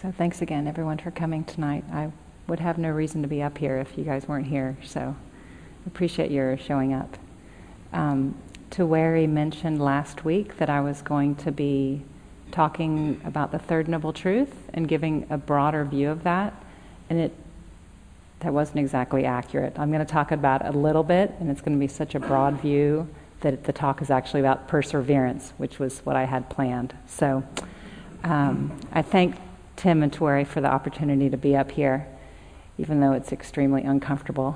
So thanks again, everyone, for coming tonight. I would have no reason to be up here if you guys weren't here, so appreciate your showing up. Taweri mentioned last week that I was going to be talking about the Third Noble Truth and giving a broader view of that, and that wasn't exactly accurate. I'm going to talk about it a little bit, and it's going to be such a broad view that the talk is actually about perseverance, which was what I had planned. So I thank Tim and Taweri for the opportunity to be up here, even though it's extremely uncomfortable.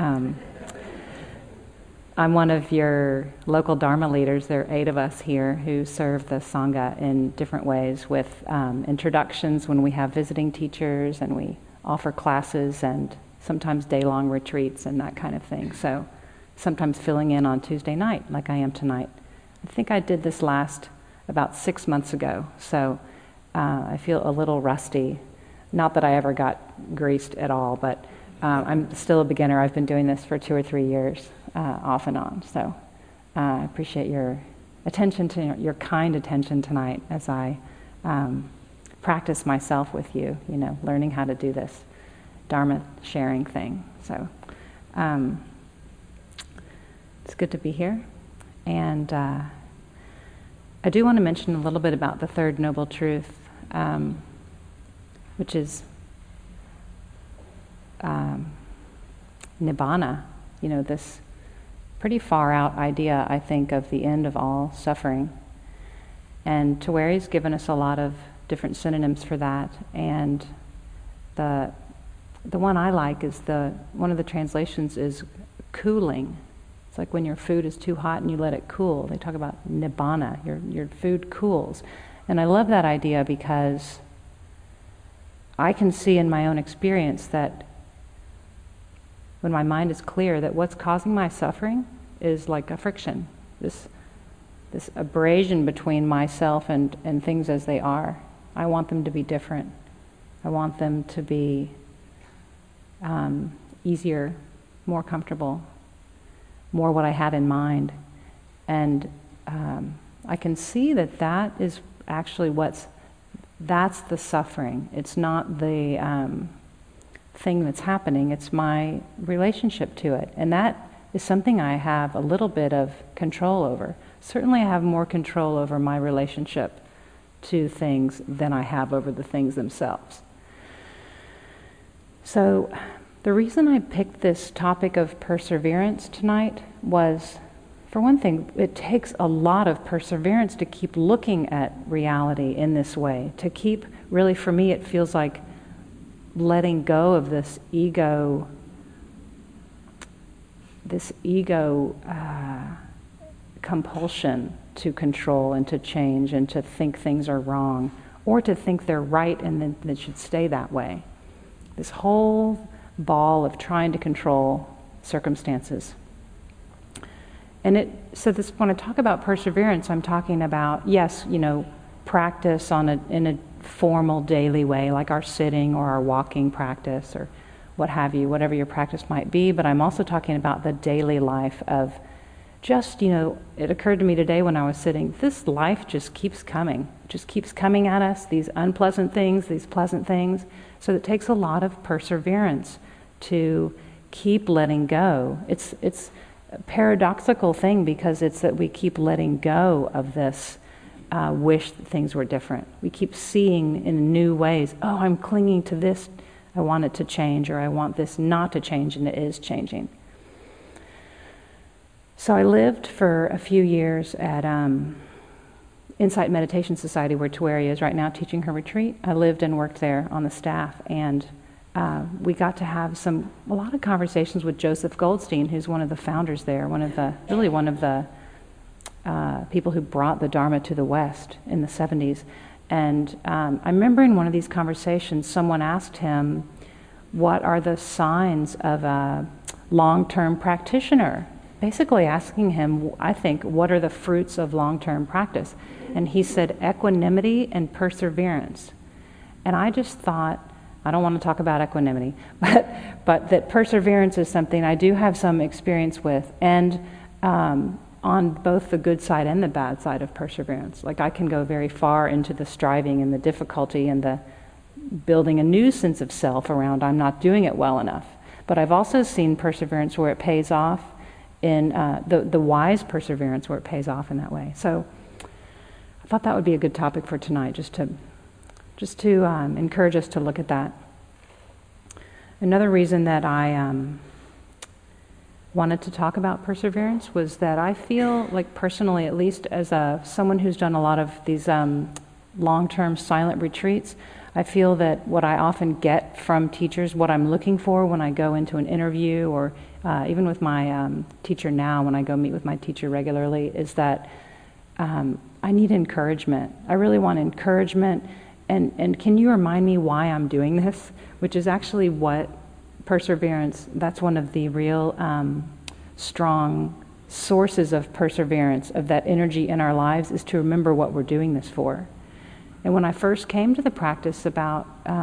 I'm one of your local Dharma leaders. There are 8 of us here who serve the Sangha in different ways with introductions when we have visiting teachers, and we offer classes and sometimes day-long retreats and that kind of thing. So sometimes filling in on Tuesday night like I am tonight. I think I did this last about 6 months ago, so I feel a little rusty. Not that I ever got greased at all, but I'm still a beginner. I've been doing this for 2 or 3 years, off and on. So I appreciate your attention, your kind attention tonight as I practice myself with you, learning how to do this Dharma sharing thing. So it's good to be here. And I do want to mention a little bit about the Third Noble Truth, which is Nibbana, this pretty far out idea, I think, of the end of all suffering. And Taweri's given us a lot of different synonyms for that, and the one I like is one of the translations is cooling. It's like when your food is too hot and you let it cool. They talk about Nibbana, your food cools. And I love that idea because I can see in my own experience that when my mind is clear, that what's causing my suffering is like a friction, this abrasion between myself and things as they are. I want them to be different. I want them to be easier, more comfortable, more what I had in mind. And I can see that is actually that's the suffering. It's not the thing that's happening, it's my relationship to it. And that is something I have a little bit of control over. Certainly I have more control over my relationship to things than I have over the things themselves. So the reason I picked this topic of perseverance tonight was, for one thing, it takes a lot of perseverance to keep looking at reality in this way. To keep, really for me, it feels like letting go of this ego compulsion to control and to change and to think things are wrong, or to think they're right and then they should stay that way. This whole ball of trying to control circumstances. And when I talk about perseverance, I'm talking about, yes, practice in a formal daily way, like our sitting or our walking practice or what have you, whatever your practice might be. But I'm also talking about the daily life of just, it occurred to me today when I was sitting, this life just keeps coming at us, these unpleasant things, these pleasant things. So it takes a lot of perseverance to keep letting go. It's a paradoxical thing because it's that we keep letting go of this wish that things were different. We keep seeing in new ways, oh, I'm clinging to this, I want it to change, or I want this not to change, and it is changing. So I lived for a few years at Insight Meditation Society, where Taweri is right now teaching her retreat. I lived and worked there on the staff, and we got to have a lot of conversations with Joseph Goldstein, who's one of the founders there, one of the people who brought the Dharma to the West in the 70s. And I remember in one of these conversations, someone asked him, what are the signs of a long-term practitioner? Basically asking him, I think, what are the fruits of long-term practice? And he said equanimity and perseverance. And I just thought, I don't want to talk about equanimity, but that perseverance is something I do have some experience with, and on both the good side and the bad side of perseverance. Like I can go very far into the striving and the difficulty and the building a new sense of self around I'm not doing it well enough. But I've also seen perseverance where it pays off in the wise perseverance where it pays off in that way. So I thought that would be a good topic for tonight, just to encourage us to look at that. Another reason that I wanted to talk about perseverance was that I feel like personally, at least as someone who's done a lot of these long-term silent retreats, I feel that what I often get from teachers, what I'm looking for when I go into an interview, or even with my teacher now, when I go meet with my teacher regularly, is that I need encouragement. I really want encouragement. And can you remind me why I'm doing this? Which is actually what perseverance, that's one of the real strong sources of perseverance, of that energy in our lives, is to remember what we're doing this for. And when I first came to the practice about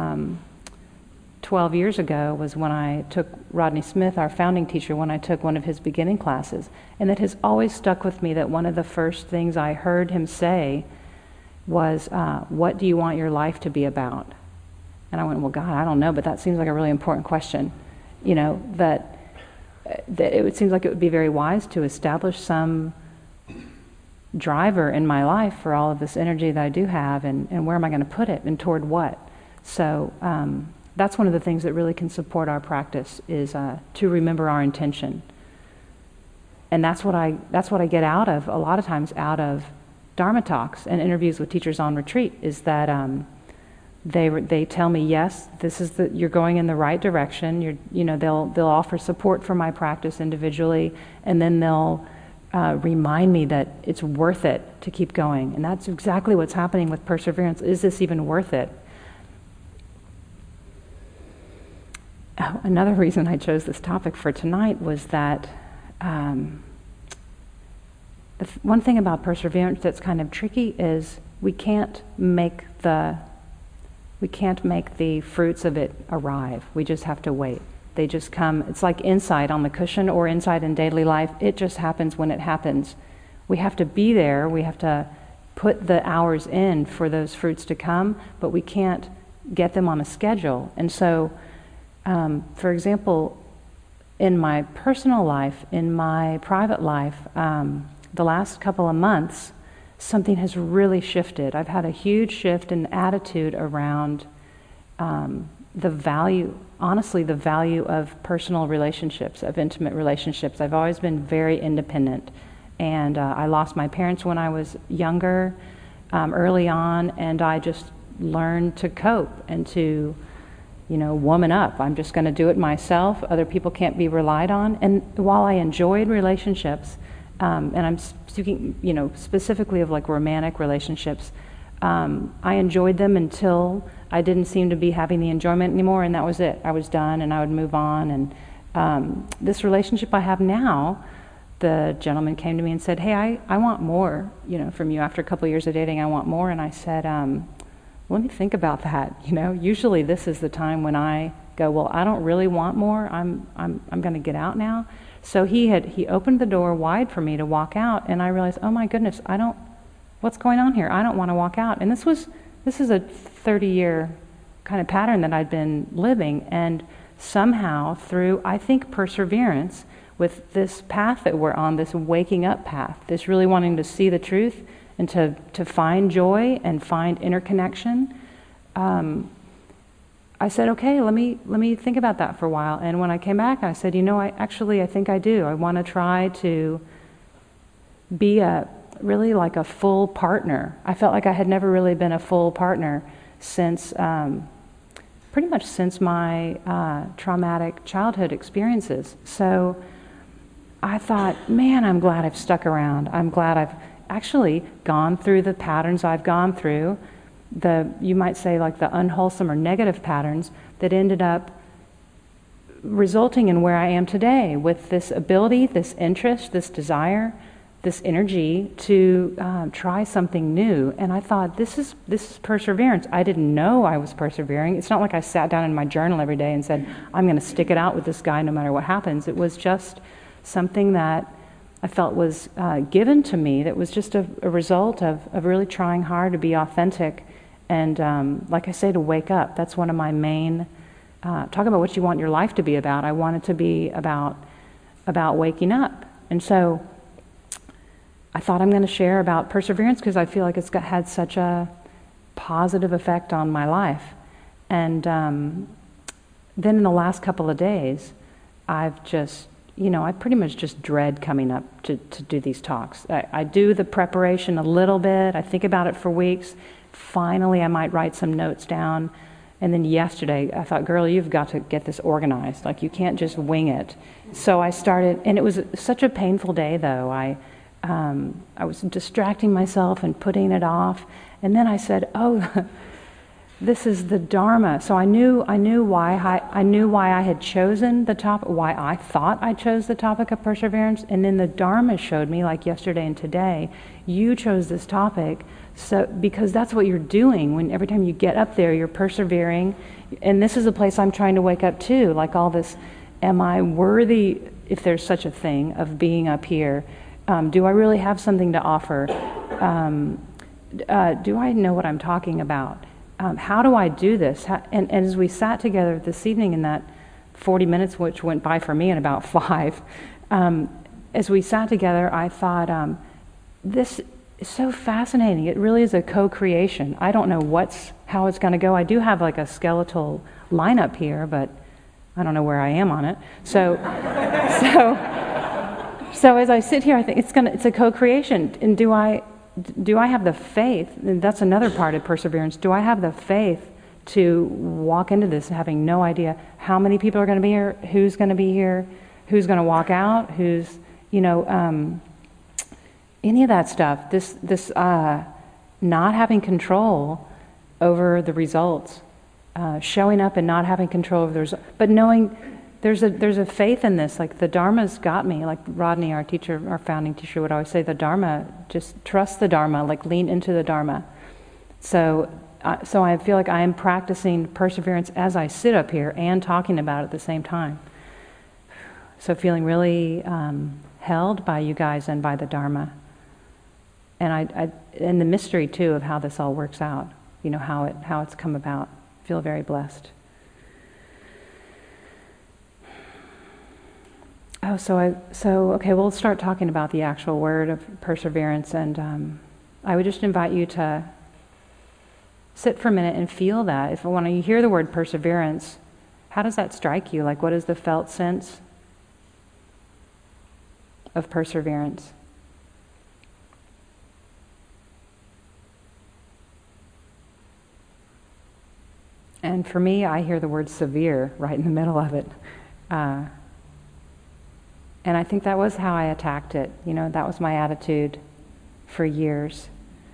12 years ago was when I took Rodney Smith, our founding teacher, when I took one of his beginning classes. And it has always stuck with me that one of the first things I heard him say was, what do you want your life to be about? And I went, well, God, I don't know, but that seems like a really important question. You know, that it seems like it would be very wise to establish some driver in my life for all of this energy that I do have, and where am I going to put it, and toward what? So that's one of the things that really can support our practice, is to remember our intention. And that's what I get out of, a lot of times, out of Dharma talks and interviews with teachers on retreat, is that they tell me, yes, this is you're going in the right direction. They'll offer support for my practice individually, and then they'll remind me that it's worth it to keep going. And that's exactly what's happening with perseverance. Is this even worth it? Another reason I chose this topic for tonight was that one thing about perseverance that's kind of tricky is we can't make the fruits of it arrive. We just have to wait. They just come. It's like insight on the cushion or insight in daily life. It just happens when it happens. We have to be there. We have to put the hours in for those fruits to come, but we can't get them on a schedule. And so, for example, in my personal life, in my private life, the last couple of months, something has really shifted. I've had a huge shift in attitude around the value of personal relationships, of intimate relationships. I've always been very independent, and I lost my parents when I was younger, early on, and I just learned to cope and to, woman up. I'm just going to do it myself. Other people can't be relied on. And while I enjoyed relationships, and I'm speaking, specifically of like romantic relationships, I enjoyed them until I didn't seem to be having the enjoyment anymore, and that was it. I was done, and I would move on. And this relationship I have now, the gentleman came to me and said, hey, I want more, from you. After a couple of years of dating, I want more. And I said, let me think about that. Usually this is the time when I go, well, I don't really want more. I'm going to get out now. So he opened the door wide for me to walk out, and I realized, oh my goodness, what's going on here? I don't want to walk out. And this is a 30-year kind of pattern that I'd been living, and somehow through, I think, perseverance with this path that we're on, this waking up path, this really wanting to see the truth and to find joy and find interconnection, I said, okay, let me think about that for a while. And when I came back, I said, I think I do. I want to try to be really like a full partner. I felt like I had never really been a full partner since, pretty much since my traumatic childhood experiences. So I thought, man, I'm glad I've stuck around. I'm glad I've actually gone through the patterns I've gone through, you might say like the unwholesome or negative patterns that ended up resulting in where I am today, with this ability, this interest, this desire, this energy to try something new. And I thought, this is perseverance. I didn't know I was persevering. It's not like I sat down in my journal every day and said, I'm going to stick it out with this guy no matter what happens. It was just something that I felt was given to me, that was just a result of really trying hard to be authentic And like I say, to wake up. That's one of my main, talk about what you want your life to be about. I want it to be about waking up. And so I thought I'm going to share about perseverance because I feel like it's had such a positive effect on my life. And then in the last couple of days, I've just, I pretty much just dread coming up to do these talks. I do the preparation a little bit. I think about it for weeks. Finally, I might write some notes down. And then yesterday, I thought, girl, you've got to get this organized. Like, you can't just wing it. So I started, and it was such a painful day, though. I was distracting myself and putting it off. And then I said, oh, this is the Dharma. So I knew why I had chosen the topic, why I thought I chose the topic of perseverance. And then the Dharma showed me, like yesterday and today, you chose this topic so because that's what you're doing. When every time you get up there, you're persevering. And this is a place I'm trying to wake up to, like all this, am I worthy, if there's such a thing, of being up here? Do I really have something to offer? Do I know what I'm talking about? How do I do this? And as we sat together this evening in that 40 minutes, which went by for me in about 5, as we sat together, I thought, this is so fascinating. It really is a co-creation. I don't know how it's going to go. I do have like a skeletal lineup here, but I don't know where I am on it. So as I sit here, I think it's a co-creation. And do I have the faith? And that's another part of perseverance. Do I have the faith to walk into this having no idea how many people are going to be here, who's going to be here, who's going to walk out, who's, any of that stuff. This not having control over the results, showing up and not having control over the results, but knowing there's a faith in this. Like, the Dharma's got me. Like Rodney, our teacher, our founding teacher, would always say, the Dharma, just trust the Dharma, like lean into the Dharma. So I feel like I am practicing perseverance as I sit up here and talking about it at the same time. So feeling really held by you guys and by the Dharma. And and the mystery too of how this all works out, how it's come about. I feel very blessed. Okay, we'll start talking about the actual word of perseverance, and I would just invite you to sit for a minute and feel that. When you hear the word perseverance, how does that strike you? Like, what is the felt sense of perseverance? And for me, I hear the word severe right in the middle of it. And I think that was how I attacked it. That was my attitude for years.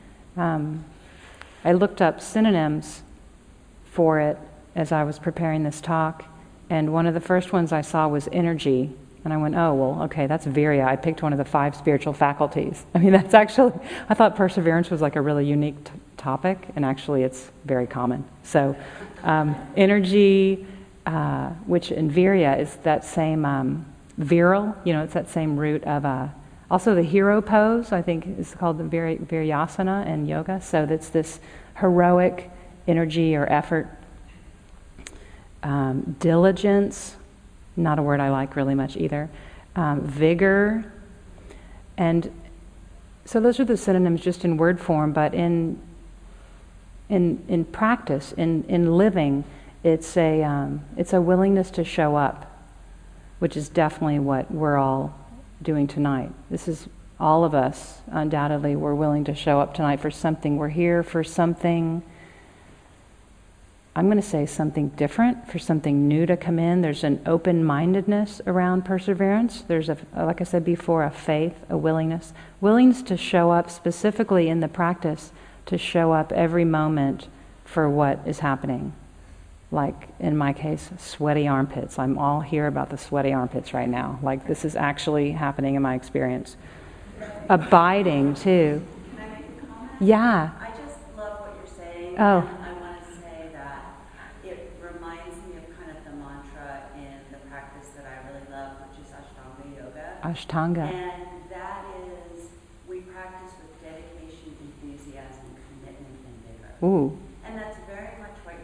I looked up synonyms for it as I was preparing this talk, and one of the first ones I saw was energy. And I went, oh, well, okay, that's virya. I picked one of the 5 spiritual faculties. I mean, that's actually, I thought perseverance was like a really unique topic, and actually it's very common. So energy, which in virya is that same virile, it's that same root of, also the hero pose, I think is called the viryasana in yoga. So that's this heroic energy or effort. Diligence, not a word I like really much either. Vigor. And so those are the synonyms just in word form, but in practice, in living, it's a willingness to show up, which is definitely what we're all doing tonight. This is all of us, undoubtedly, we're willing to show up tonight for something. We're here for something, I'm going to say something different, for something new to come in. There's an open-mindedness around perseverance. There's, like I said before, a faith, a willingness to show up specifically in the practice, to show up every moment for what is happening. Like, in my case, sweaty armpits. I'm all here about the sweaty armpits right now. Like, this is actually happening in my experience. Abiding, too. Can I make a comment? Yeah. I just love what you're saying. Oh. And I want to say that it reminds me of kind of the mantra in the practice that I really love, which is Ashtanga Yoga. Ashtanga. And that is, we practice with dedication, enthusiasm, commitment, and vigor. Ooh. And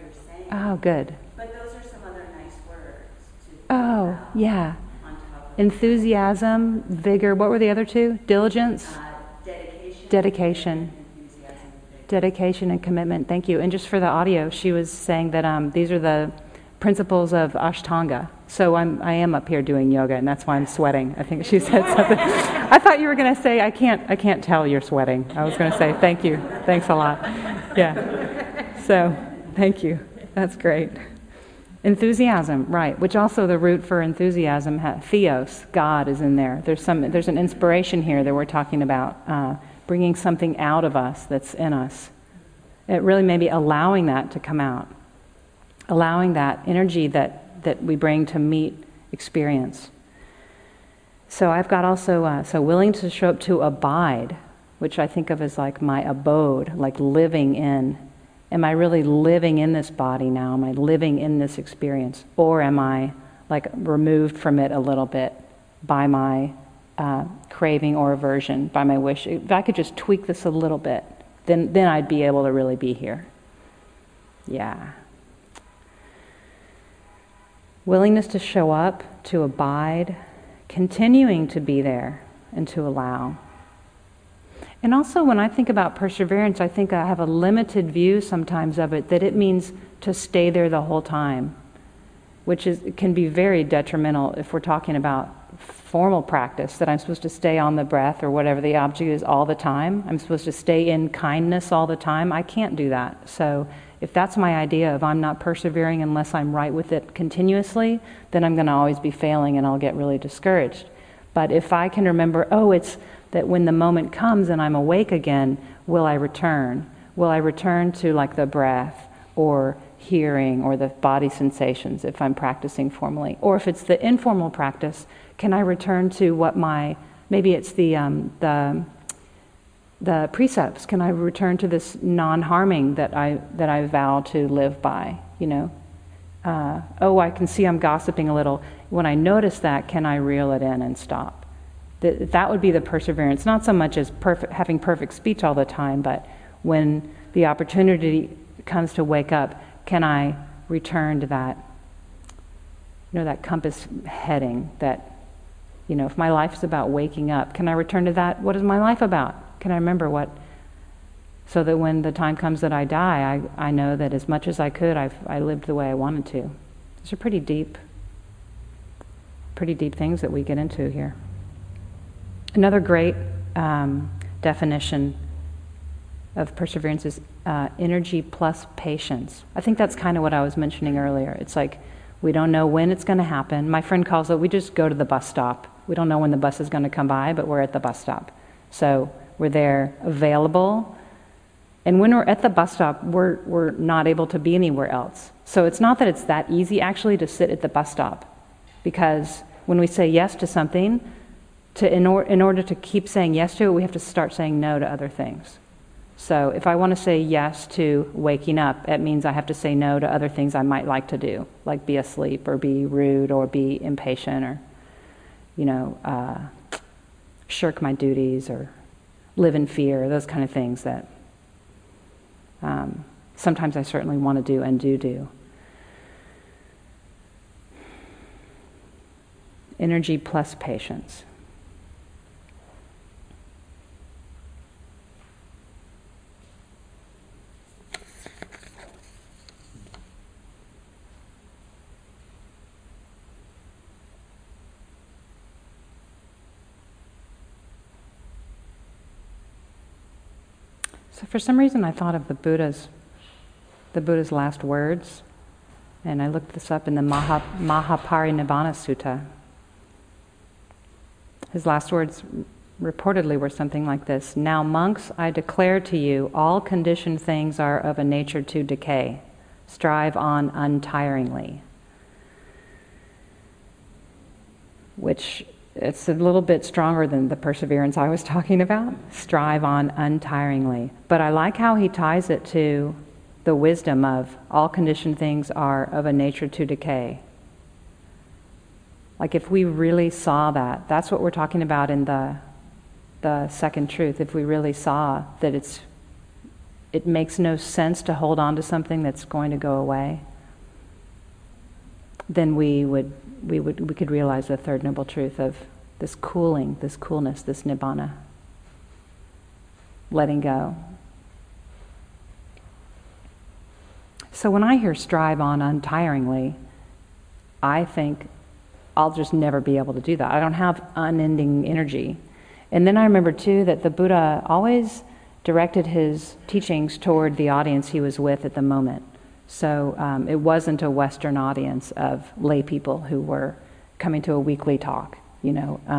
you're saying. Oh, good. But those are some other nice words to think Oh, about yeah. on top of Enthusiasm, vigor. What were the other two? Diligence? Dedication. Enthusiasm, vigor. Dedication and commitment. Thank you. And just for the audio, she was saying that these are the principles of Ashtanga. So I am up here doing yoga, and that's why I'm sweating. I think she said something. I thought you were going to say, I can't tell you're sweating. I was going to say, thank you. Thanks a lot. Yeah. So, thank you. That's great. Enthusiasm, right, which also the root for enthusiasm, theos, God is in there. There's an inspiration here that we're talking about, bringing something out of us that's in us. It really may be allowing that to come out, allowing that energy that we bring to meet experience. So I've got also, so willing to show up to abide, which I think of as like my abode, like living in. Am I really living in this body now? Am I living in this experience? Or am I like removed from it a little bit by my craving or aversion, by my wish? If I could just tweak this a little bit, then I'd be able to really be here. Yeah. Willingness to show up, to abide, continuing to be there and to allow. And also when I think about perseverance, I think I have a limited view sometimes of it, that it means to stay there the whole time, which can be very detrimental if we're talking about formal practice, that I'm supposed to stay on the breath or whatever the object is all the time. I'm supposed to stay in kindness all the time. I can't do that. So if that's my idea of I'm not persevering unless I'm right with it continuously, then I'm going to always be failing and I'll get really discouraged. But if I can remember, it's that when the moment comes and I'm awake again, will I return? Will I return to like the breath or hearing or the body sensations if I'm practicing formally? Or if it's the informal practice, can I return to what maybe it's the precepts? Can I return to this non-harming that I vow to live by? I can see I'm gossiping a little. When I notice that, can I reel it in and stop? That would be the perseverance. Not so much as having perfect speech all the time, but when the opportunity comes to wake up, can I return to that? That compass heading. That if my life is about waking up, can I return to that? What is my life about? Can I remember what? So that when the time comes that I die, I know that as much as I could, I lived the way I wanted to. These are pretty deep things that we get into here. Another great definition of perseverance is energy plus patience. I think that's kind of what I was mentioning earlier. It's like we don't know when it's going to happen. My friend calls it, we just go to the bus stop. We don't know when the bus is going to come by, but we're at the bus stop. So we're there, available. And when we're at the bus stop, we're not able to be anywhere else. So it's not that it's that easy actually to sit at the bus stop, because when we say yes to something, in order to keep saying yes to it, we have to start saying no to other things. So if I want to say yes to waking up, it means I have to say no to other things I might like to do, like be asleep or be rude or be impatient or, shirk my duties or live in fear, those kind of things that sometimes I certainly want to do and do. Energy plus patience. So for some reason I thought of the Buddha's last words, and I looked this up in the Mahaparinibbana Sutta. His last words reportedly were something like this: "Now monks, I declare to you, all conditioned things are of a nature to decay. Strive on untiringly." Which, it's a little bit stronger than the perseverance I was talking about. Strive on untiringly. But I like how he ties it to the wisdom of all conditioned things are of a nature to decay. Like if we really saw that, that's what we're talking about in the second truth. If we really saw that it makes no sense to hold on to something that's going to go away, then we could realize the third noble truth of this cooling, this coolness, this nibbana. Letting go. So when I hear strive on untiringly, I think I'll just never be able to do that. I don't have unending energy. And then I remember too that the Buddha always directed his teachings toward the audience he was with at the moment. So it wasn't a Western audience of lay people who were coming to a weekly talk. He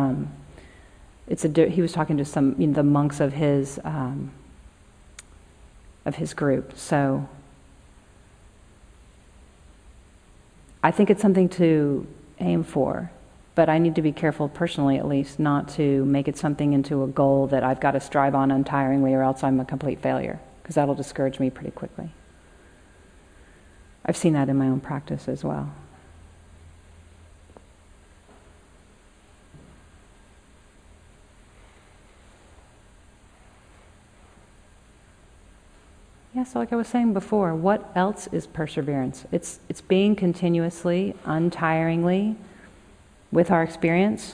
was talking to some the monks of his group. So I think it's something to aim for, but I need to be careful personally, at least, not to make it something into a goal that I've got to strive on untiringly, or else I'm a complete failure, because that'll discourage me pretty quickly. I've seen that in my own practice as well. Yeah, so like I was saying before, what else is perseverance? It's being continuously, untiringly with our experience.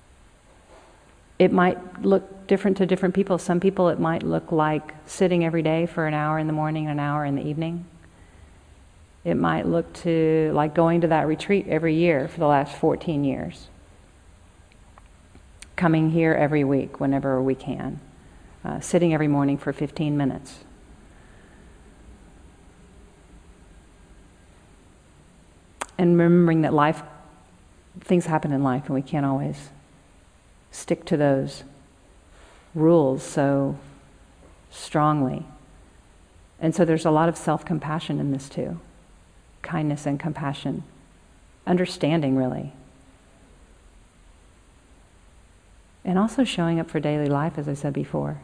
It might look different to different people. Some people it might look like sitting every day for an hour in the morning and an hour in the evening. It might look to like going to that retreat every year for the last 14 years. Coming here every week whenever we can. Sitting every morning for 15 minutes. And remembering that things happen in life and we can't always stick to those rules so strongly. And so there's a lot of self-compassion in this too. Kindness and compassion. Understanding, really. And also showing up for daily life, as I said before.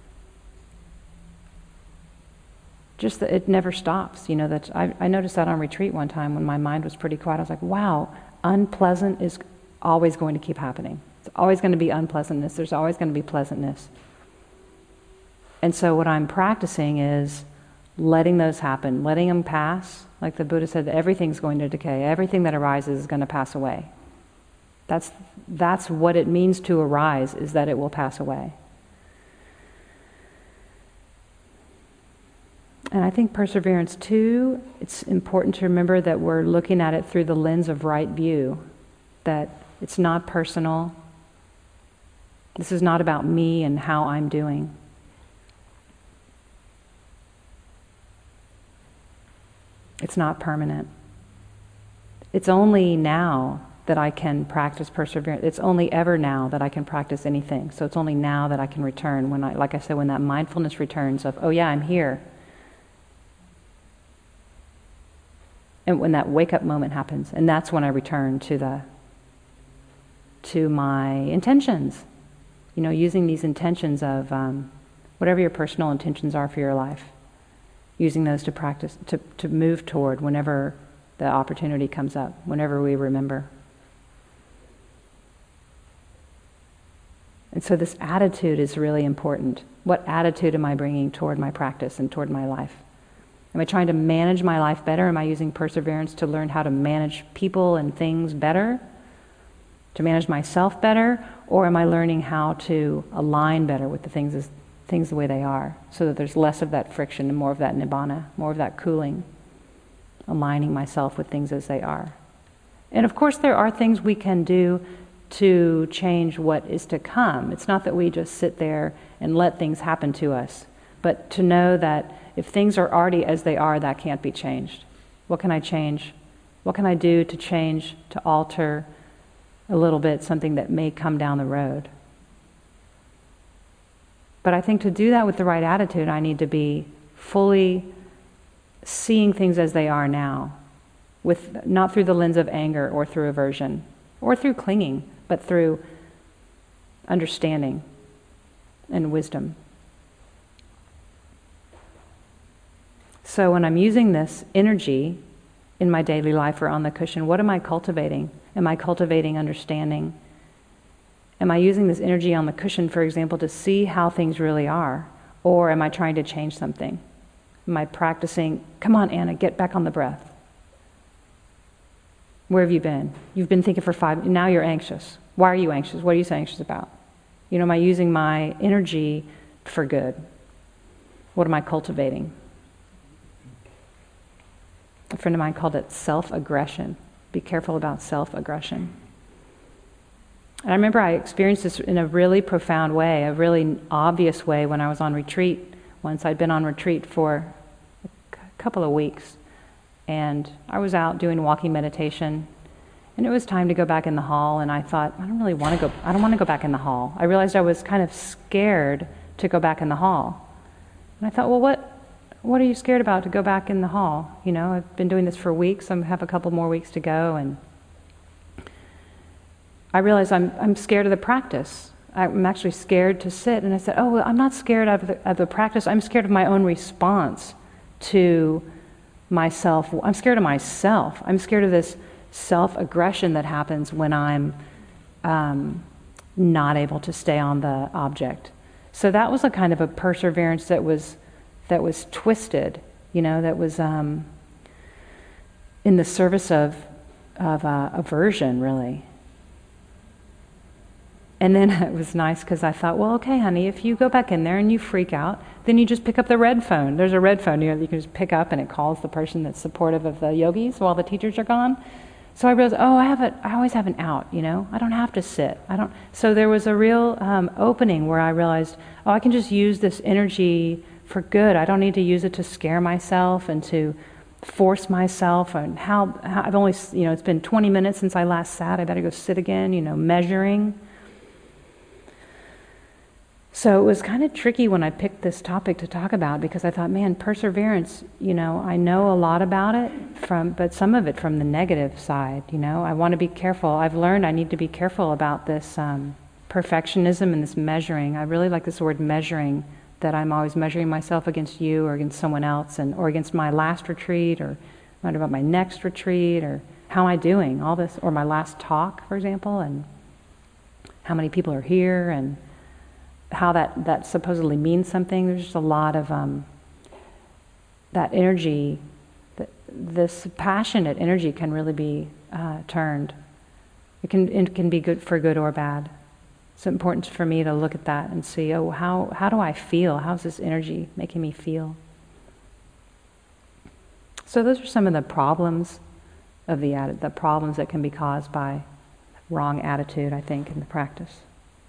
Just that it never stops. That I noticed that on retreat one time when my mind was pretty quiet. I was like, wow, unpleasant is always going to keep happening. It's always going to be unpleasantness. There's always going to be pleasantness. And so what I'm practicing is letting those happen, letting them pass. Like the Buddha said, everything's going to decay. Everything that arises is going to pass away. That's what it means to arise, is that it will pass away. And I think perseverance too, it's important to remember that we're looking at it through the lens of right view, that it's not personal. This is not about me and how I'm doing. It's not permanent. It's only now that I can practice perseverance. It's only ever now that I can practice anything. So it's only now that I can return when like I said, when that mindfulness returns of, oh yeah, I'm here. And when that wake-up moment happens, and that's when I return to my intentions. Using these intentions of whatever your personal intentions are for your life, using those to practice, to move toward whenever the opportunity comes up, whenever we remember. And so this attitude is really important. What attitude am I bringing toward my practice and toward my life? Am I trying to manage my life better? Am I using perseverance to learn how to manage people and things better? To manage myself better? Or am I learning how to align better with the things the way they are, so that there's less of that friction and more of that nibbana, more of that cooling, aligning myself with things as they are. And of course there are things we can do to change what is to come. It's not that we just sit there and let things happen to us, but to know that if things are already as they are, that can't be changed. What can I change? What can I do to change, to alter a little bit something that may come down the road? But I think to do that with the right attitude, I need to be fully seeing things as they are now, not through the lens of anger or through aversion or through clinging, but through understanding and wisdom. So when I'm using this energy in my daily life or on the cushion, what am I cultivating? Am I cultivating understanding? Am I using this energy on the cushion, for example, to see how things really are? Or am I trying to change something? Am I practicing, come on, Anna, get back on the breath? Where have you been? You've been thinking for 5, now you're anxious. Why are you anxious? What are you so anxious about? Am I using my energy for good? What am I cultivating? A friend of mine called it self-aggression. Be careful about self-aggression. And I remember I experienced this in a really profound way, a really obvious way when I was on retreat. Once I'd been on retreat for a couple of weeks, and I was out doing walking meditation, and it was time to go back in the hall, and I thought, I don't want to go back in the hall. I realized I was kind of scared to go back in the hall. And I thought, well, what are you scared about to go back in the hall? I've been doing this for weeks. I have a couple more weeks to go, and I realized I'm scared of the practice. I'm actually scared to sit. And I said, well, I'm not scared of the practice. I'm scared of my own response to myself. I'm scared of myself. I'm scared of this self-aggression that happens when I'm not able to stay on the object. So that was a kind of a perseverance that was twisted, that was in the service of aversion, really. And then it was nice because I thought, well, okay, honey, if you go back in there and you freak out, then you just pick up the red phone. There's a red phone, you can just pick up, and it calls the person that's supportive of the yogis while the teachers are gone. So I realized, I always have an out, I don't have to sit. So there was a real opening where I realized, I can just use this energy for good. I don't need to use it to scare myself and to force myself. And how I've only, it's been 20 minutes since I last sat. I better go sit again, measuring. So it was kind of tricky when I picked this topic to talk about, because I thought, man, perseverance, I know a lot about it, but some of it from the negative side, I want to be careful. I've learned I need to be careful about this perfectionism and this measuring. I really like this word measuring, that I'm always measuring myself against you or against someone else, or against my last retreat, or what about my next retreat, or how am I doing, all this, or my last talk, for example, and how many people are here, and how that supposedly means something. There's just a lot of that energy, this passionate energy can really be turned. It can be good for good or bad. It's important for me to look at that and see, how do I feel? How's this energy making me feel? So those are some of the problems of the problems that can be caused by wrong attitude, I think, in the practice.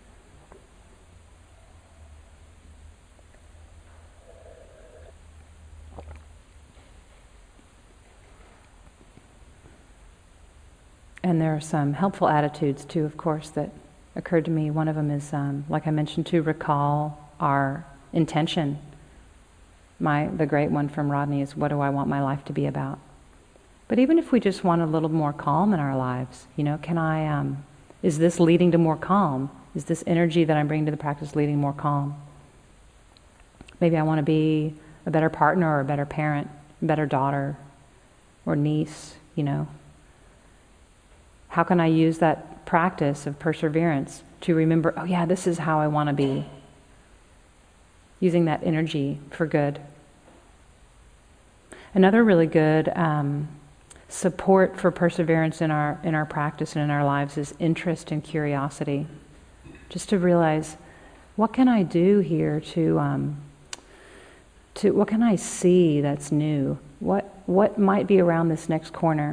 And there are some helpful attitudes too, of course, that occurred to me. One of them is, like I mentioned, to recall our intention. The great one from Rodney is, what do I want my life to be about? But even if we just want a little more calm in our lives, is this leading to more calm? Is this energy that I'm bringing to the practice leading more calm? Maybe I want to be a better partner or a better parent, a better daughter or niece, How can I use that practice of perseverance to remember, this is how I want to be? Using that energy for good. Another really good support for perseverance in our practice and in our lives is interest and curiosity. Just to realize, what can I do here to what can I see that's new? What might be around this next corner?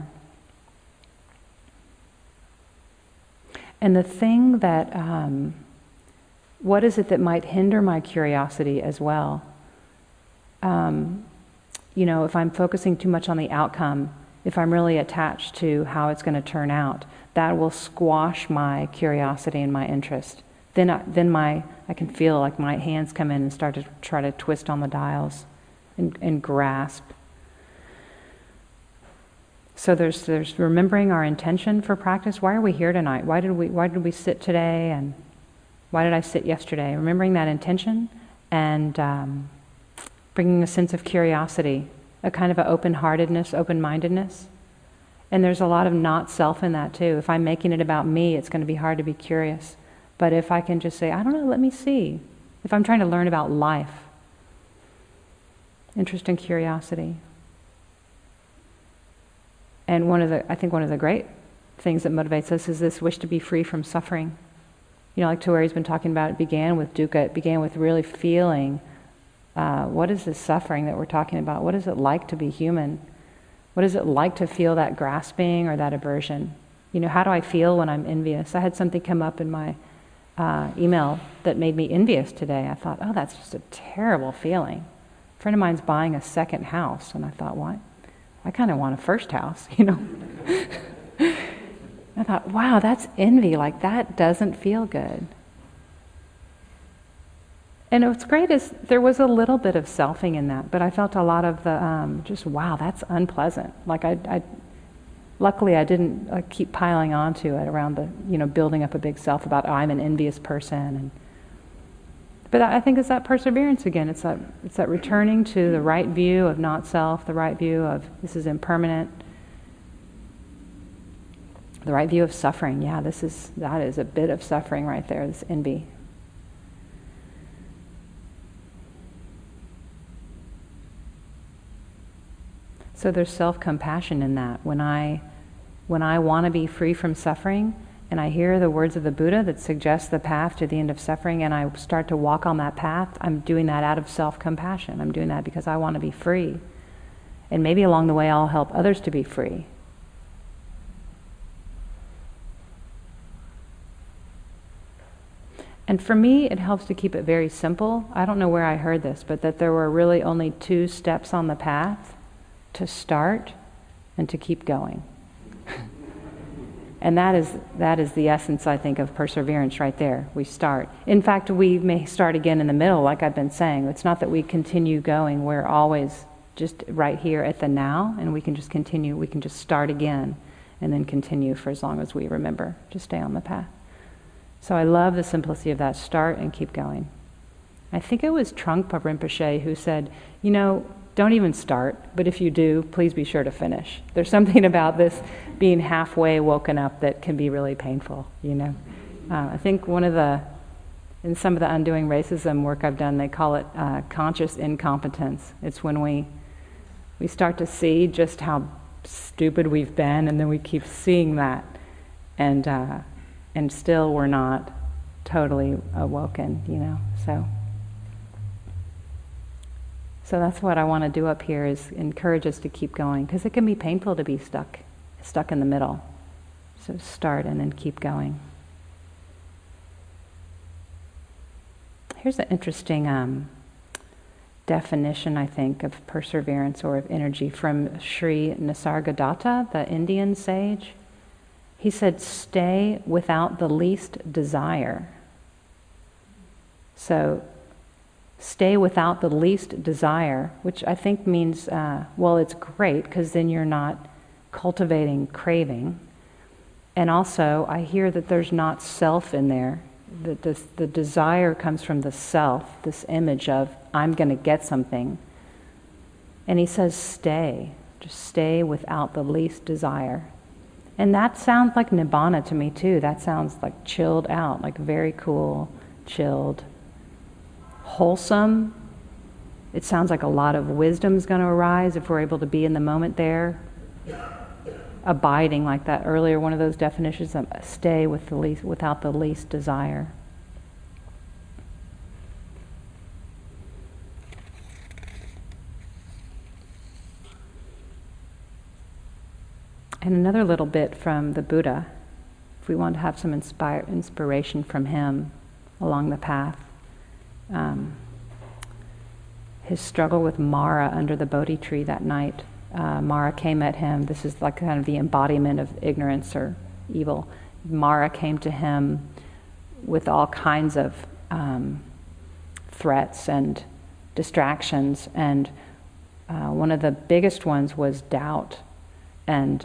And the thing that, what is it that might hinder my curiosity as well? If I'm focusing too much on the outcome, if I'm really attached to how it's going to turn out, that will squash my curiosity and my interest. Then I can feel like my hands come in and start to try to twist on the dials and grasp. So there's remembering our intention for practice. Why are we here tonight? Why did we sit today? And why did I sit yesterday? Remembering that intention and bringing a sense of curiosity, a kind of an open-heartedness, open-mindedness. And there's a lot of not self in that too. If I'm making it about me, it's going to be hard to be curious. But if I can just say, I don't know, let me see. If I'm trying to learn about life, interest and curiosity. And I think one of the great things that motivates us is this wish to be free from suffering. Like Tawari's been talking about, it began with dukkha, it began with really feeling, what is this suffering that we're talking about? What is it like to be human? What is it like to feel that grasping or that aversion? How do I feel when I'm envious? I had something come up in my email that made me envious today. I thought, oh, that's just a terrible feeling. A friend of mine's buying a second house, and I thought, what? I kind of want a first house, I thought, wow, that's envy. Like, that doesn't feel good. And what's great is there was a little bit of selfing in that, but I felt a lot of the just, wow, that's unpleasant. Like, luckily I didn't keep piling onto it around the, building up a big self about, I'm an envious person. But I think it's that perseverance again. It's that returning to the right view of not self, the right view of this is impermanent, the right view of suffering. Yeah, that is a bit of suffering right there, this envy. So there's self-compassion in that. When I want to be free from suffering, and I hear the words of the Buddha that suggest the path to the end of suffering, and I start to walk on that path, I'm doing that out of self-compassion. I'm doing that because I want to be free. And maybe along the way I'll help others to be free. And for me, it helps to keep it very simple. I don't know where I heard this, but that there were really only 2 steps on the path: to start and to keep going. And that is the essence, I think, of perseverance right there. We start. In fact, we may start again in the middle, like I've been saying. It's not that we continue going. We're always just right here at the now, and we can just continue. We can just start again and then continue for as long as we remember to stay on the path. So I love the simplicity of that. Start and keep going. I think it was Trungpa Rinpoche who said, don't even start, but if you do, please be sure to finish. There's something about this being halfway woken up that can be really painful, I think in some of the Undoing Racism work I've done, they call it conscious incompetence. It's when we start to see just how stupid we've been, and then we keep seeing that, and still we're not totally awoken, So that's what I want to do up here, is encourage us to keep going, because it can be painful to be stuck in the middle. So start and then keep going. Here's an interesting definition, I think, of perseverance or of energy from Sri Nisargadatta, the Indian sage. He said, stay without the least desire. So, stay without the least desire, which I think means, it's great, because then you're not cultivating craving. And also, I hear that there's not self in there. That the desire comes from the self, this image of, I'm going to get something. And he says, stay. Just stay without the least desire. And that sounds like nibbana to me too. That sounds like chilled out, like very cool, chilled, wholesome. It sounds like a lot of wisdom is going to arise if we're able to be in the moment there. Abiding, like that earlier, one of those definitions of stay without the least desire. And another little bit from the Buddha, if we want to have some inspiration from him along the path. His struggle with Mara under the Bodhi tree that night. Mara came at him. This is like kind of the embodiment of ignorance or evil. Mara came to him with all kinds of threats and distractions, and one of the biggest ones was doubt. And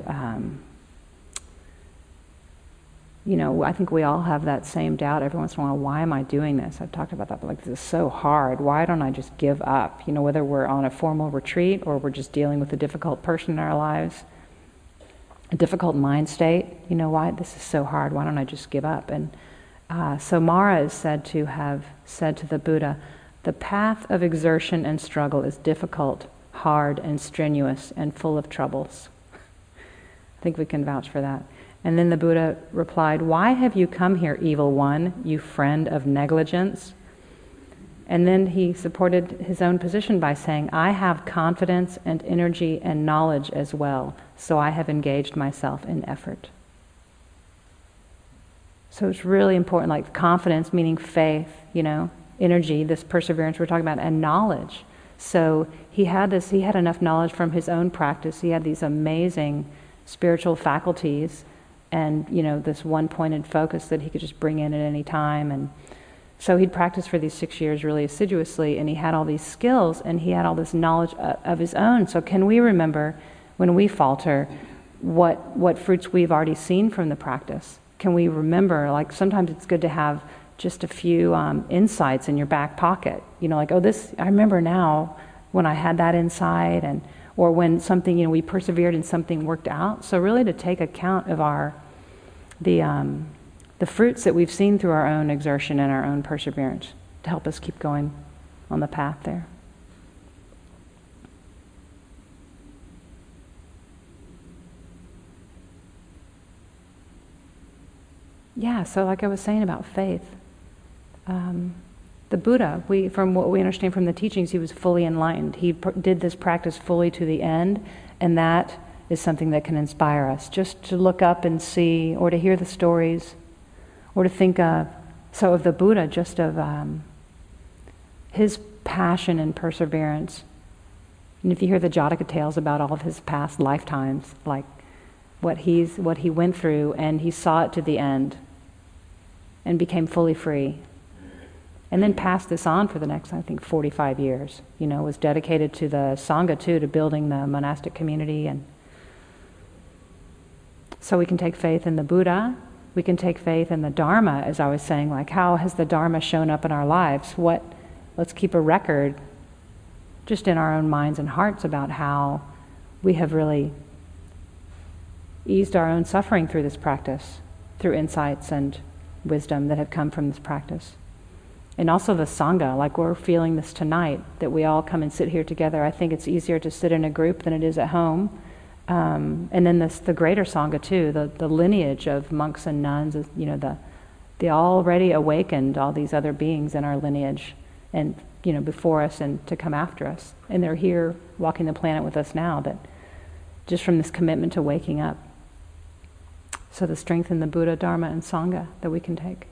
I think we all have that same doubt every once in a while. Why am I doing this? I've talked about that, but this is so hard. Why don't I just give up? Whether we're on a formal retreat or we're just dealing with a difficult person in our lives, a difficult mind state. Why this is so hard? Why don't I just give up? And so Mara is said to have said to the Buddha, The path of exertion and struggle is difficult, hard, and strenuous, and full of troubles. I think we can vouch for that. And then the Buddha replied, "Why have you come here, evil one, you friend of negligence?" And then he supported his own position by saying, "I have confidence and energy and knowledge as well, so I have engaged myself in effort." So it's really important, like confidence meaning faith, energy, this perseverance we're talking about, and knowledge. So he had enough knowledge from his own practice. He had these amazing spiritual faculties and, this one-pointed focus that he could just bring in at any time. And so he'd practiced for these 6 years really assiduously, and he had all these skills, and he had all this knowledge of his own. So can we remember, when we falter, what fruits we've already seen from the practice? Can we remember, like sometimes it's good to have just a few insights in your back pocket. I remember now when I had that insight, or when something, we persevered and something worked out. So really to take account of the fruits that we've seen through our own exertion and our own perseverance to help us keep going on the path there. Yeah, so like I was saying about faith, the Buddha, from what we understand from the teachings, he was fully enlightened. He did this practice fully to the end, and that is something that can inspire us, just to look up and see, or to hear the stories, or to think of the Buddha, just of his passion and perseverance. And if you hear the Jataka tales about all of his past lifetimes, like what he went through, and he saw it to the end and became fully free. And then passed this on for the next, 45 years. Was dedicated to the Sangha too, to building the monastic community. And so we can take faith in the Buddha, we can take faith in the Dharma, as I was saying, like how has the Dharma shown up in our lives? Let's keep a record just in our own minds and hearts about how we have really eased our own suffering through this practice, through insights and wisdom that have come from this practice. And also the Sangha, like we're feeling this tonight, that we all come and sit here together. I think it's easier to sit in a group than it is at home. And then the greater Sangha too, the lineage of monks and nuns, the already awakened, all these other beings in our lineage, and before us and to come after us. And they're here walking the planet with us now, that just from this commitment to waking up. So the strength in the Buddha, Dharma, and Sangha that we can take.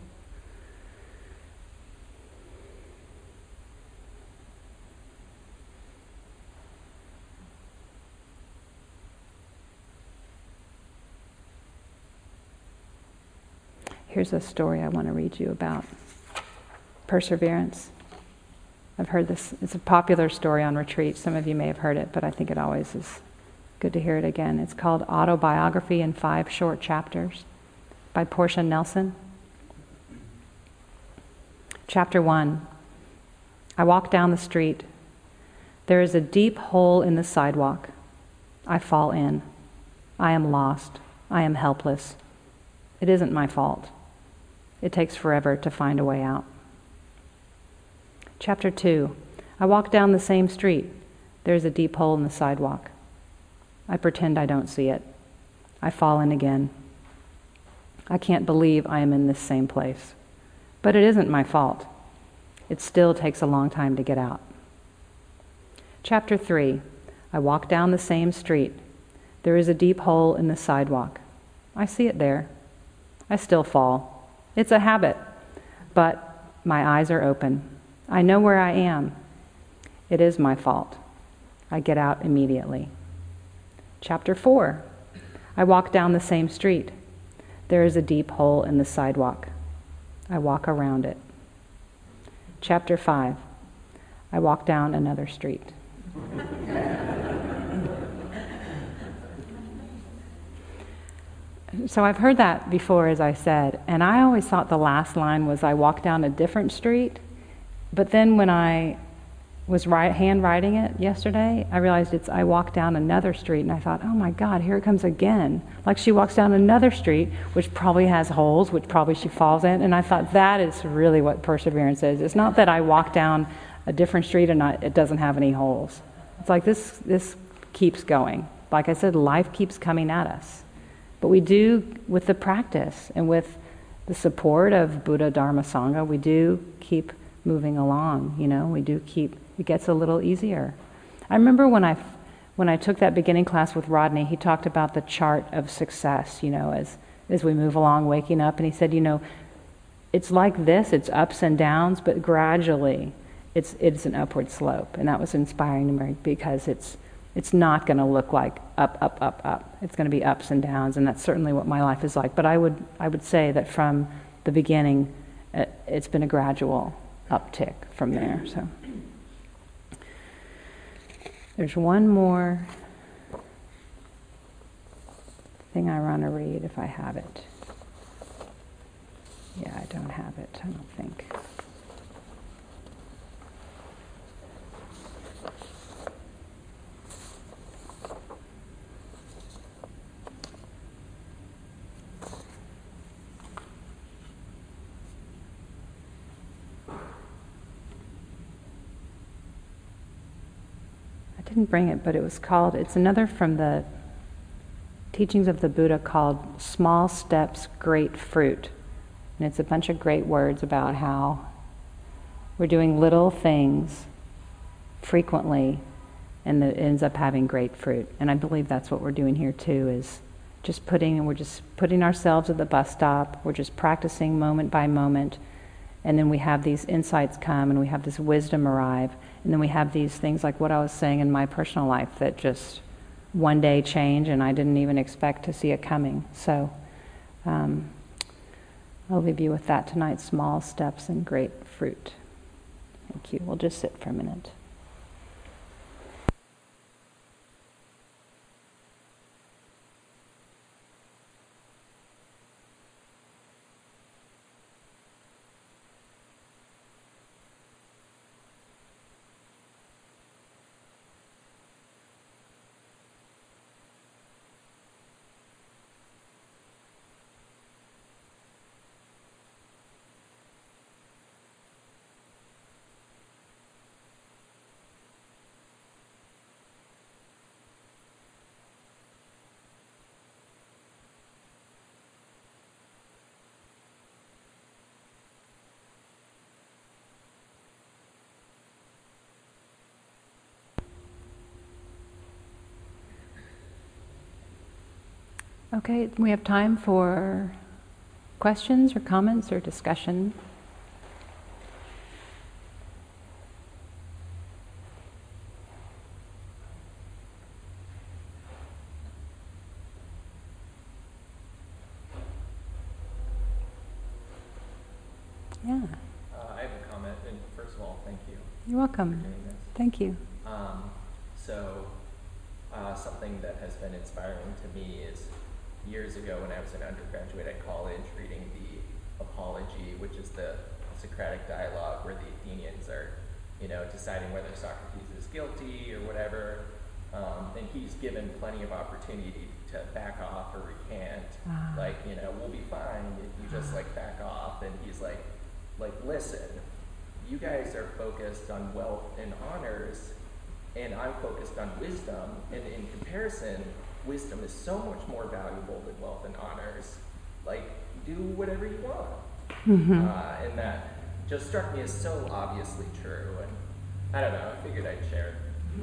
Here's a story I want to read you about perseverance. I've heard this. It's a popular story on retreat. Some of you may have heard it, but I think it always is good to hear it again. It's called Autobiography in 5 Short Chapters by Portia Nelson. Chapter 1. I walk down the street. There is a deep hole in the sidewalk. I fall in. I am lost. I am helpless. It isn't my fault. It takes forever to find a way out. Chapter 2. I walk down the same street. There is a deep hole in the sidewalk. I pretend I don't see it. I fall in again. I can't believe I am in this same place. But it isn't my fault. It still takes a long time to get out. Chapter 3. I walk down the same street. There is a deep hole in the sidewalk. I see it there. I still fall. It's a habit, but my eyes are open. I know where I am. It is my fault. I get out immediately. Chapter 4. I walk down the same street. There is a deep hole in the sidewalk. I walk around it. Chapter 5. I walk down another street. So I've heard that before, as I said, and I always thought the last line was I walk down a different street. But then when I was handwriting it yesterday, I realized it's I walk down another street, and I thought, oh my God, here it comes again. Like she walks down another street, which probably has holes, which probably she falls in, and I thought that is really what perseverance is. It's not that I walk down a different street and it doesn't have any holes. It's like this keeps going. Like I said, life keeps coming at us. But we do, with the practice and with the support of Buddha, Dharma, Sangha, we do keep moving along, we do keep, it gets a little easier. I remember when I took that beginning class with Rodney, he talked about the chart of success, as we move along, waking up, and he said, it's like this, it's ups and downs, but gradually it's an upward slope. And that was inspiring to me because it's not going to look like up, up, up, up. It's going to be ups and downs, and that's certainly what my life is like. But I would say that from the beginning, it's been a gradual uptick from there. So there's one more thing I want to read if I have it. Yeah, I don't have it, I don't think. I didn't bring it, but it's another from the teachings of the Buddha called Small Steps, Great Fruit. And it's a bunch of great words about how we're doing little things frequently and it ends up having great fruit. And I believe that's what we're doing here too, is we're just putting ourselves at the bus stop, we're just practicing moment by moment, and then we have these insights come and we have this wisdom arrive, and then we have these things like what I was saying in my personal life that just one day change and I didn't even expect to see it coming. So I'll leave you with that tonight, small steps and great fruit. Thank you. We'll just sit for a minute. Okay, we have time for questions or comments or discussion. Yeah. I have a comment, and first of all, thank you. You're welcome. For doing this. Thank you. Something that has been inspiring to me is years ago when I was an undergraduate at college reading the Apology, which is the Socratic dialogue where the Athenians are, deciding whether Socrates is guilty or whatever, and he's given plenty of opportunity to back off or recant, we'll be fine if you just back off, and he's like, listen, you guys are focused on wealth and honors, and I'm focused on wisdom, and in comparison, wisdom is so much more valuable than wealth and honors. Do whatever you want. Mm-hmm. And that just struck me as so obviously true, and I don't know, I figured I'd share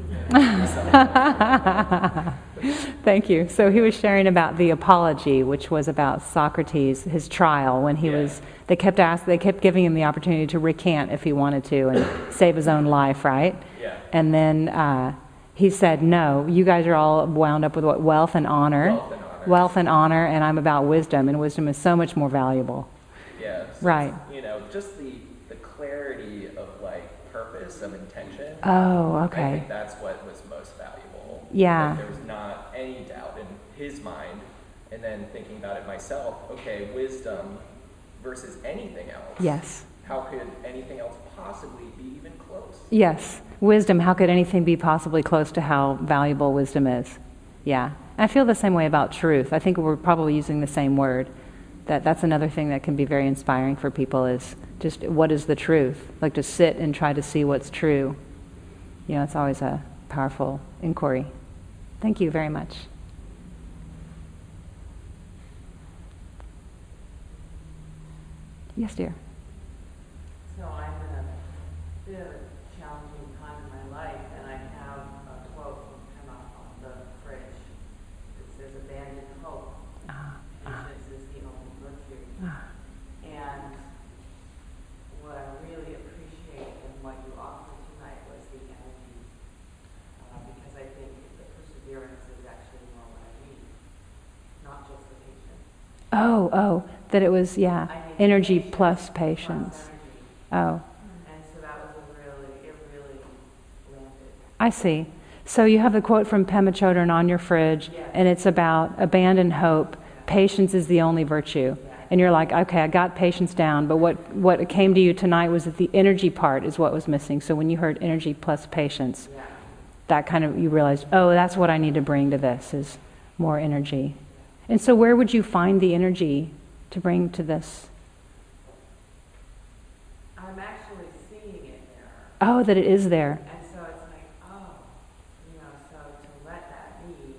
it. Thank you. So he was sharing about the Apology, which was about Socrates, his trial, when he was, they kept giving him the opportunity to recant if he wanted to and save his own life, right? Yeah. And then he said, no, you guys are all wound up with what? Wealth and honor. Wealth and honor, and I'm about wisdom, and wisdom is so much more valuable. Yeah. So right. Just the clarity of purpose, of intention. Oh, okay. I think that's what was most valuable. Yeah. There was not any doubt in his mind, and then thinking about it myself, okay, wisdom versus anything else. Yes. How could anything else possibly be even close? Yes. Wisdom, how could anything be possibly close to how valuable wisdom is? Yeah. I feel the same way about truth. I think we're probably using the same word. That's another thing that can be very inspiring for people, is just what is the truth? Like to sit and try to see what's true. It's always a powerful inquiry. Thank you very much. Yes, dear. So I'm in a bit of a challenging time in my life, and I have a quote from Pema on the fridge. It says, "Abandon hope. Patience is the only virtue." And what I really appreciate in what you offered tonight was the energy, because I think the perseverance is actually more what I need, not just the patience. That it was, energy plus patience. Oh. And so that was it really landed. I see. So you have the quote from Pema Chodron on your fridge, and it's about abandon hope, patience is the only virtue. And you're like, okay, I got patience down, but what came to you tonight was that the energy part is what was missing. So when you heard energy plus patience, that kind of, you realized, that's what I need to bring to this, is more energy. And so where would you find the energy to bring to this? I'm actually seeing it there. Oh, that it is there. And so it's like, so to let that be,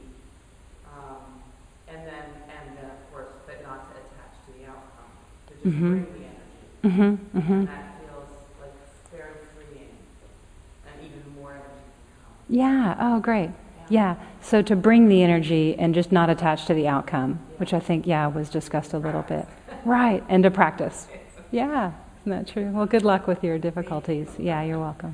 and then of course, but not to attach to the outcome, to just bring the energy. And that feels like very freeing, and even more energy can come. Yeah, oh great. Yeah, so to bring the energy and just not attach to the outcome, which I think, was discussed a little bit. Right, and to practice. Yeah, isn't that true? Well, good luck with your difficulties. Yeah, you're welcome.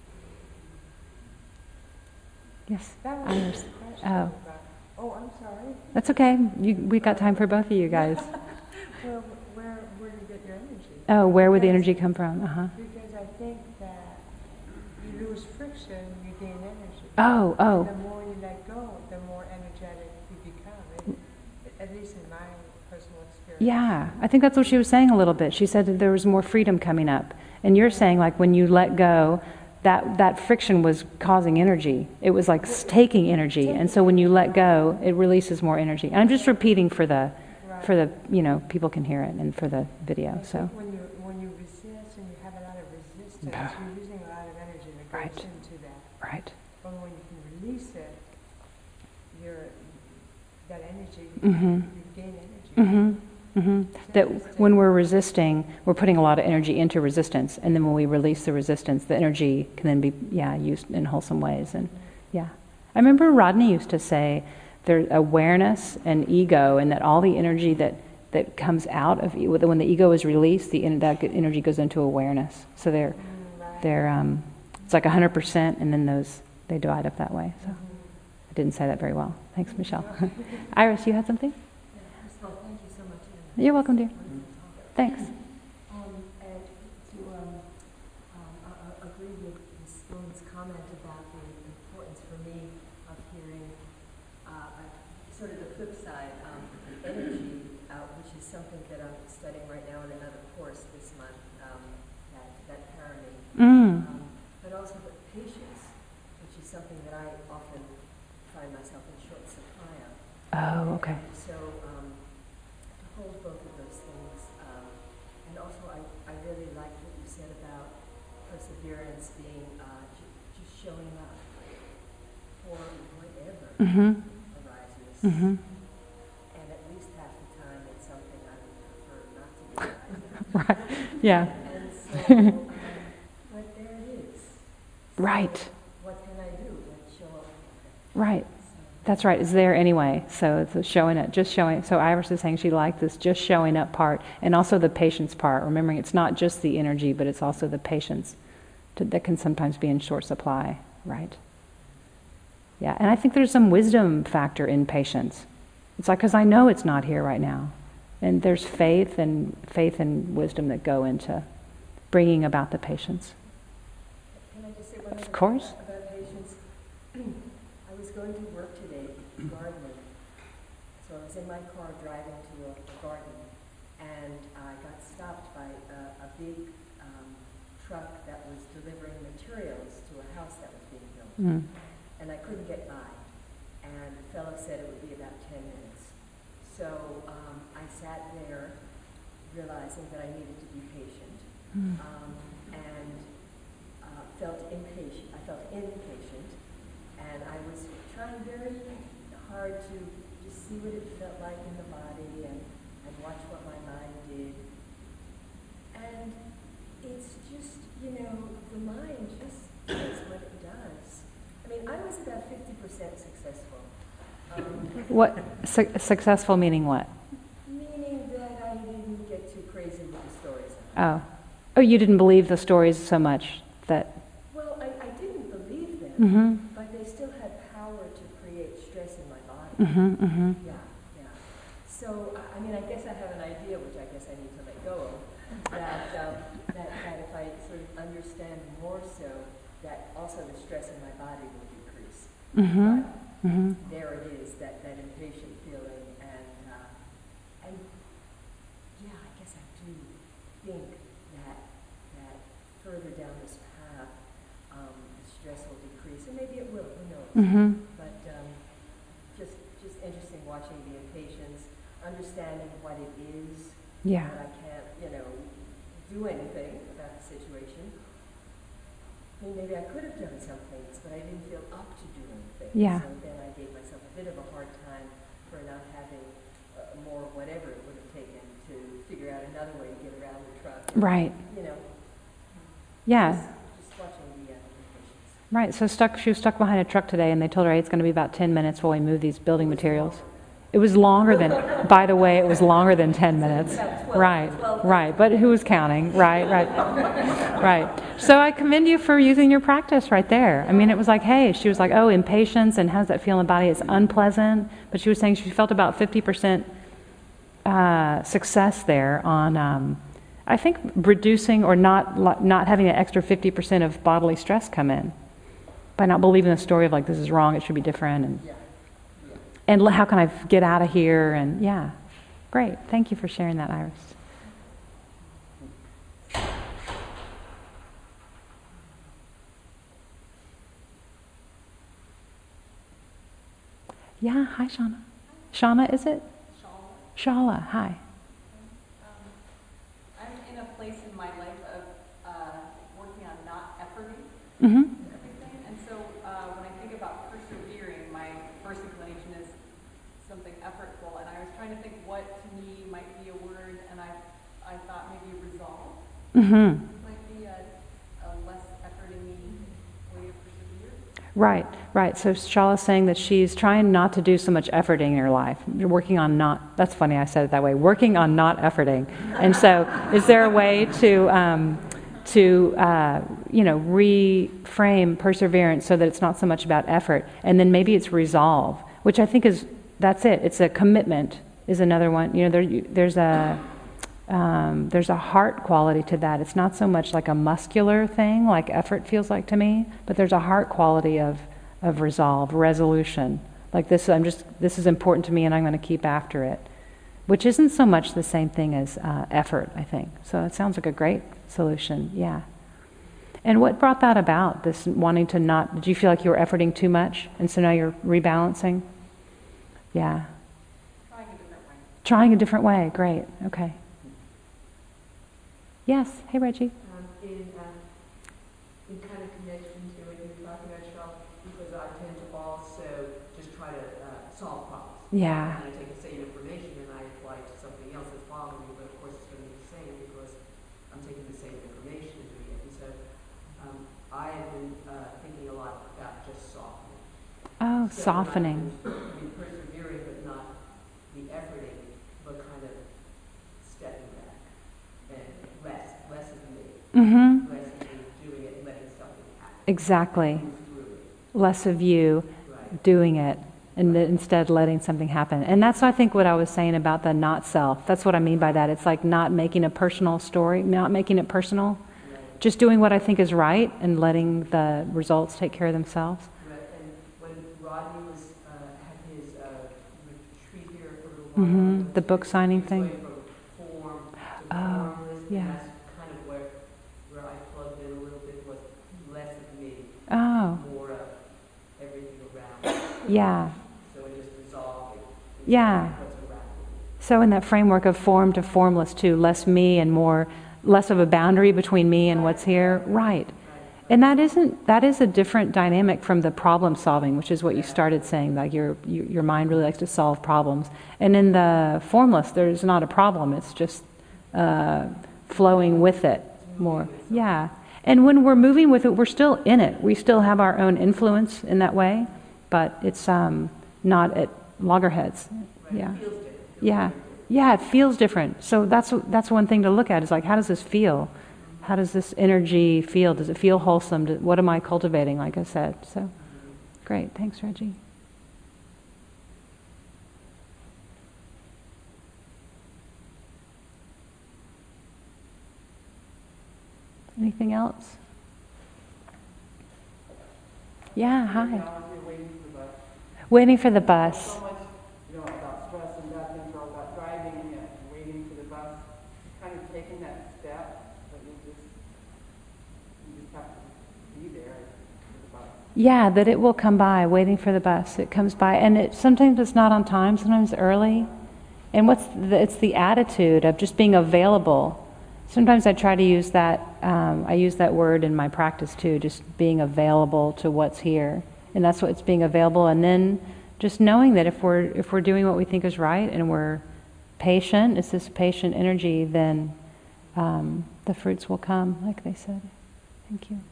Yes, Iris. Oh. I'm sorry. That's okay. We got time for both of you guys. Well, where do you get your energy? Oh, where would the energy come from? Because I think that you lose friction, you gain energy. Oh. The more you let go, the more energetic you become. At least in my personal experience. Yeah, I think that's what she was saying a little bit. She said that there was more freedom coming up. And you're saying, like, when you let go, that friction was causing energy. It was like taking energy. And so when you let go, it releases more energy. And I'm just repeating for the people can hear it, and for the video. So when you resist and you have a lot of resistance, you're using a lot of energy that goes into that. Right. But when you can release it, that energy, you gain energy. That when we're resisting, we're putting a lot of energy into resistance, and then when we release the resistance, the energy can then be used in wholesome ways. And I remember Rodney used to say there's awareness and ego, and that all the energy that comes out of when the ego is released, that energy goes into awareness. So they're it's like 100%, and then they divide up that way. So I didn't say that very well. Thanks, Michelle. Iris, you had something? First of all, thank you so much, Anna. You're welcome, dear. Thanks. And to agree with Ms. Spoon's comment about the importance for me of hearing sort of the flip side, energy, which is something that I'm studying right now in another course this month, that Parami. But also the patience, which is something that I often find myself in short supply of. Oh, okay. And so to hold both of those things, and also I really like what you said about perseverance being just showing up for whatever arises. And at least half the time it's something I would prefer not to be arising. Right. Yeah. And so, but there it is. Right. What can I do? Let's show up. Right. That's right. It's there anyway. So it's showing it, just showing. So Iris is saying she liked this just showing up part, and also the patience part. Remembering it's not just the energy, but it's also the patience that can sometimes be in short supply. Right. Yeah. And I think there's some wisdom factor in patience. It's like, because I know it's not here right now, and there's faith and wisdom that go into bringing about the patience. Can I just say one other Of course. thing about patience? I was going to work today gardening. So I was in my car driving to a garden, and I got stopped by a big truck that was delivering materials to a house that was being built. And I couldn't get by. And the fellow said it would be about 10 minutes. So I sat there realizing that I needed to be patient, Mm. and felt impatient. I felt impatient, and I was trying very hard to just see what it felt like in the body and watch what my mind did. And it's just, the mind just does what it does. I mean, I was about 50% successful. What successful meaning what? Meaning that I didn't get too crazy with the stories. Oh, you didn't believe the stories so much that. Well, I didn't believe them, Mm-hmm. but they still had power to create stress in my body. Mm-hmm. Mm-hmm. Yeah. So, I mean, I guess I have an idea, which I guess I need to let go of, that if I sort of understand more so, that also the stress in my body will decrease. Mm-hmm. But Mm-hmm. there it is, that impatient feeling, and yeah, I guess I do think that further down this path, the stress will decrease, and maybe it will, who knows? Mm-hmm. But just interesting watching the impatience, understanding what it is, Yeah. that I can't, do anything about the situation. I mean, maybe I could have done some things, but I didn't feel up to doing things. Yeah. So then I gave myself a bit of a hard time for not having more whatever it would have taken to figure out another way to get around the truck. Right. Yeah. Just watching the impatience. Right. So she was stuck behind a truck today, and they told her, hey, it's going to be about 10 minutes while we move these building materials. It was longer than, by the way, it was longer than 10 minutes. Right. But who was counting? Right. So I commend you for using your practice right there. I mean, it was like, hey, she was like, oh, impatience, and how does that feel in the body? It's unpleasant. But she was saying she felt about 50% success there on, I think, reducing or not having an extra 50% of bodily stress come in by not believing the story of like, this is wrong, it should be different, and how can I get out of here? And yeah, great. Thank you for sharing that, Iris. Yeah, hi, Shauna. Shauna, is it? Shala, hi. I'm in a place in my life of working on not efforting Mm-hmm. everything, and so when I think about persevering, my first inclination is something effortful, and I was trying to think what to me might be a word, and I thought maybe resolve Mm-hmm. might be a less efforting way to persevere. Right. So Shala's saying that she's trying not to do so much efforting in her life. You're working on not, that's funny I said it that way, working on not efforting. And so is there a way to reframe perseverance so that it's not so much about effort, and then maybe it's resolve, which I think that's it. It's a commitment is another one. There's a heart quality to that. It's not so much like a muscular thing like effort feels like to me, but there's a heart quality of resolve, resolution. Like this is important to me and I'm going to keep after it, which isn't so much the same thing as effort, I think. So it sounds like a great solution, yeah. And what brought that about, this wanting to not, did you feel like you were efforting too much and so now you're rebalancing? Yeah. Trying a different way, great, okay. Yes, hey Reggie. In kind of connection to what you were talking about, Cheryl, because I tend to also just try to solve problems. Yeah. And I take the same information and I apply it to something else that's bothering me, but of course it's going to be the same because I'm taking the same information and doing it. And so I have been thinking a lot about just softening. Oh, So softening. persevering, but not the efforting, but kind of stepping back and less of me. Mm-hmm. Less of me doing it and letting something happen. Exactly. Move through it. Less of you Right. doing it and instead letting something happen. And that's, I think, what I was saying about the not self. That's what I mean by that. It's like not making a personal story, not making it personal, Right. just doing what I think is right and letting the results take care of themselves. Right. And when Rodney was had his retreat here for a little while, Mm-hmm. The book signing he was thing. going from form to Oh, formless, yeah. and that's kind of where I plugged in a little bit was less of me, Oh, more of everything around. yeah. So it just resolved. Yeah. What's around me. So in that framework of form to formless too, less me and more, less of a boundary between me and what's here, right. And that is a different dynamic from the problem solving, which is what you started saying, like your mind really likes to solve problems. And in the formless, there's not a problem, it's just flowing with it more. Yeah. And when we're moving with it, we're still in it. We still have our own influence in that way, but it's not at loggerheads. Yeah. Yeah. Yeah, it feels different. So that's one thing to look at, is like, how does this feel? How does this energy feel? Does it feel wholesome? What am I cultivating, like I said? So, great. Thanks, Reggie. Anything else? Yeah, hi. Waiting for the bus. So much, about stress and that control, about driving and waiting for the bus, kind of taking that step, but you just have to be there for the bus. Yeah, that it will come by, waiting for the bus. It comes by, and sometimes it's not on time, sometimes early. And it's the attitude of just being available. Sometimes I try to use that, I use that word in my practice too, just being available to what's here. And that's what it's being available. And then just knowing that if we're doing what we think is right and we're patient, it's this patient energy, then the fruits will come, like they said. Thank you.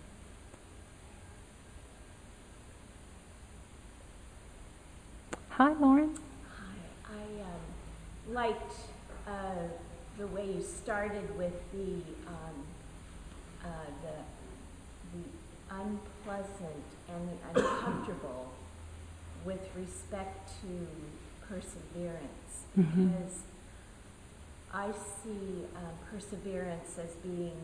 Hi, Lauren. Hi. I liked the way you started with the unpleasant and the uncomfortable with respect to perseverance, because I see perseverance as being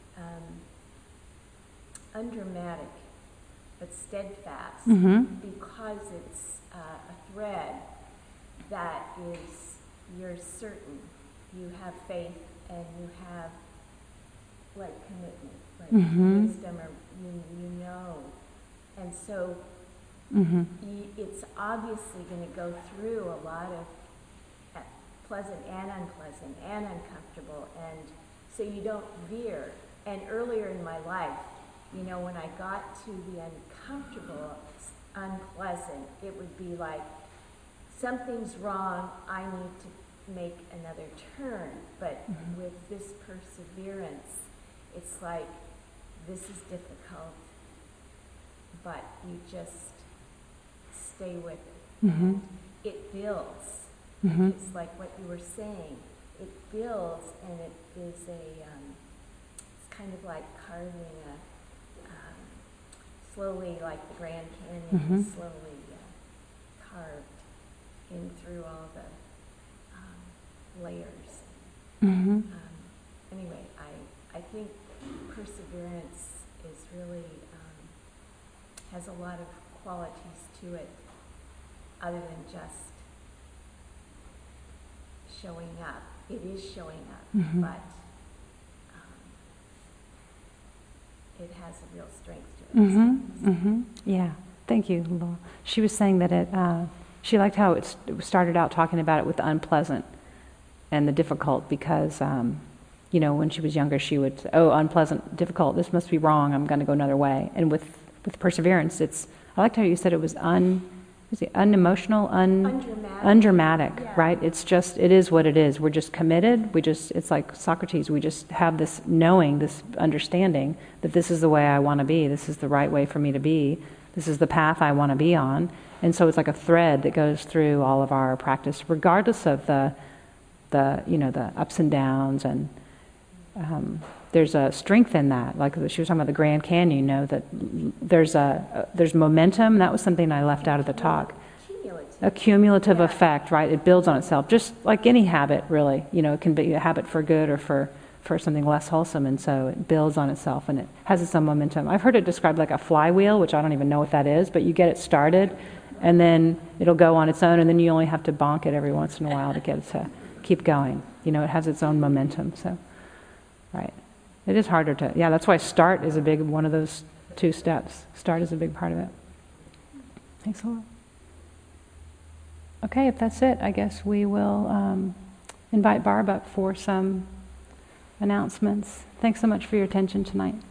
undramatic but steadfast, because it's a thread that is, you're certain, you have faith and you have like commitment, like wisdom, or you know. And so it's obviously going to go through a lot of pleasant and unpleasant and uncomfortable, and so you don't veer. And earlier in my life, when I got to the uncomfortable, unpleasant, it would be like, something's wrong, I need to make another turn. But with this perseverance, it's like, this is difficult, but you just stay with it. And it builds. It's like what you were saying. It builds, and it is it's kind of like carving slowly, like the Grand Canyon is slowly carved in through all the layers. Anyway, I think perseverance is really, has a lot of qualities to it, other than just showing up. It is showing up, but it has a real strength to it. Yeah, thank you, Laura. She was saying that she liked how it started out talking about it with the unpleasant and the difficult, because when she was younger, she would say, oh, unpleasant, difficult, this must be wrong, I'm going to go another way. And with perseverance, I liked how you said it was unemotional, undramatic, Yeah. right? It is what it is. We're just committed. It's like Socrates, we just have this knowing, this understanding that this is the way I want to be, this is the right way for me to be, this is the path I want to be on. And so it's like a thread that goes through all of our practice, regardless of the ups and downs, and there's a strength in that. Like she was talking about the Grand Canyon, that there's momentum. That was something I left out of the talk. A cumulative effect, right? It builds on itself, just like any habit, really. It can be a habit for good or for something less wholesome, and so it builds on itself, and it has its own momentum. I've heard it described like a flywheel, which I don't even know what that is, but you get it started, and then it'll go on its own, and then you only have to bonk it every once in a while to get it to keep going. It has its own momentum, so, right. It is harder to, that's why start is a big one of those 2 steps. Start is a big part of it. Thanks a lot. Okay, if that's it, I guess we will invite Barb up for some announcements. Thanks so much for your attention tonight.